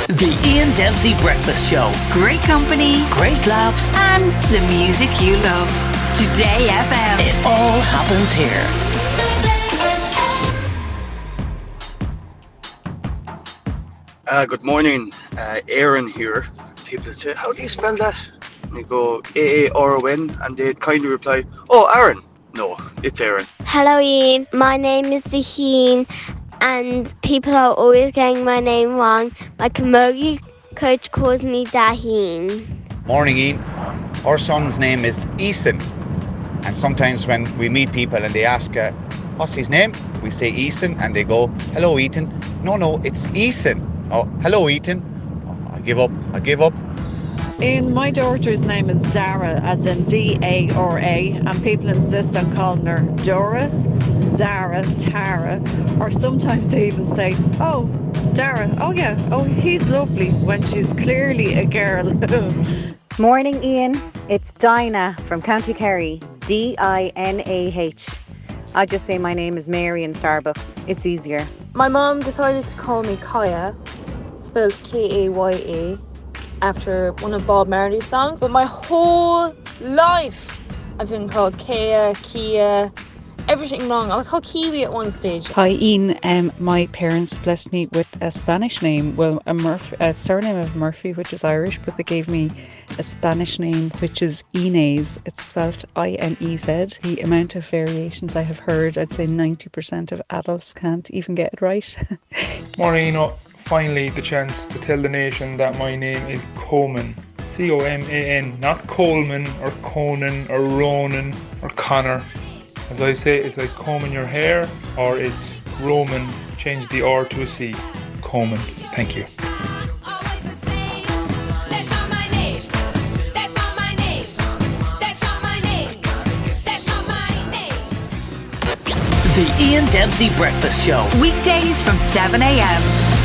The Ian Dempsey Breakfast Show. Great company, Great laughs. and the music you love. Today FM. It all happens here. Good morning, Aaron here. People say, how do you spell that? And you go Aaron, and they'd kindly reply, oh, Aaron. No, it's Aaron. Hello Ian, my name is Zaheen and people are always getting my name wrong. My camogie coach calls me Daheen. Morning, Ian. Our son's name is Eason, and sometimes when we meet people and they ask, what's his name? We say Eason, and they go, hello, Ethan. No, it's Eason. Oh, hello, Ethan. Oh, I give up. Ian, my daughter's name is Dara, as in Dara, and people insist on calling her Dora, Zara, Tara, or sometimes they even say, oh, Dara, oh yeah, oh, he's lovely, when she's clearly a girl. Morning, Ian. It's Dinah from County Kerry. Dinah. I just say my name is Mary in Starbucks. It's easier. My mum decided to call me Kaya, spelled Kaya, after one of Bob Marley's songs. But my whole life I've been called Kea, Kia, everything wrong. I was called Kiwi at one stage. Hi Ian, my parents blessed me with a Spanish name, well a surname of Murphy, which is Irish, but they gave me a Spanish name which is Inez. It's spelt Inez. The amount of variations I have heard, I'd say 90% of adults can't even get it right. Morning, finally the chance to tell the nation that my name is Coman. Coman, not Coleman or Conan or Ronan or Connor. As I say, it's like combing your hair, or it's Roman, change the R to a C. Coman. Thank you. The Ian Dempsey Breakfast Show. Weekdays from 7 a.m.